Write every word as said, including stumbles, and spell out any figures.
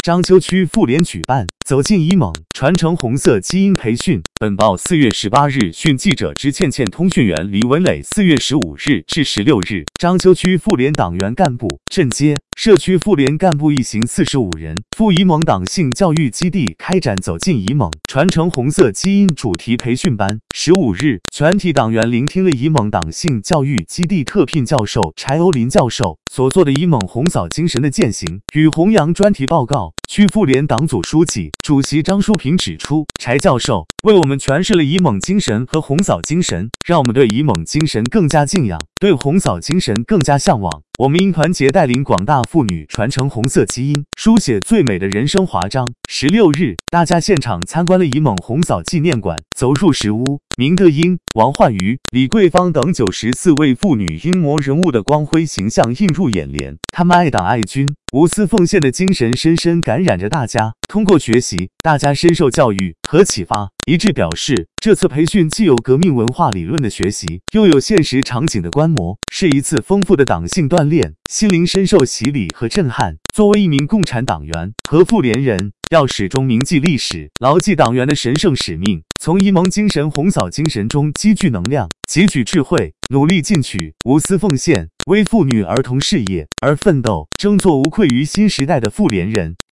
章丘区妇联举办走进乙猛，传承红色基因培训。本报四月十八日讯记者之倩倩通讯员李文磊四月十五日至十六日，章丘区妇联党员干部、镇街、社区妇联干部一行四十五人赴乙猛党性教育基地开展走进乙猛，传承红色基因主题培训班。十五日，全体党员聆听了乙猛党性教育基地特聘教授柴欧林教授所做的乙猛红扫精神的践行与弘扬专题报告。区妇联党组书记、主席张淑平指出，柴教授为我们诠释了乙猛精神和红扫精神，让我们对乙猛精神更加敬仰，对红扫精神更加向往。我们应团结带领广大妇女传承红色基因，书写最美的人生华章。十六日，大家现场参观了乙猛红扫纪念馆，走入石屋，明德英、王焕瑜、李桂芳等九十四位妇女英模人物的光辉形象映入眼帘，她们爱党爱军、无私奉献的精神深深感染着大家。通过学习，大家深受教育和启发，一致表示，这次培训既有革命文化理论的学习，又有现实场景的观摩，是一次丰富的党性锻炼，心灵深受洗礼和震撼。作为一名共产党员和妇联人，要始终铭记历史，牢记党员的神圣使命，从乙猛精神、红扫精神中积聚能量，汲取智慧，努力进取，无私奉献，为妇女儿童事业而奋斗，争做无愧于新时代的妇联人。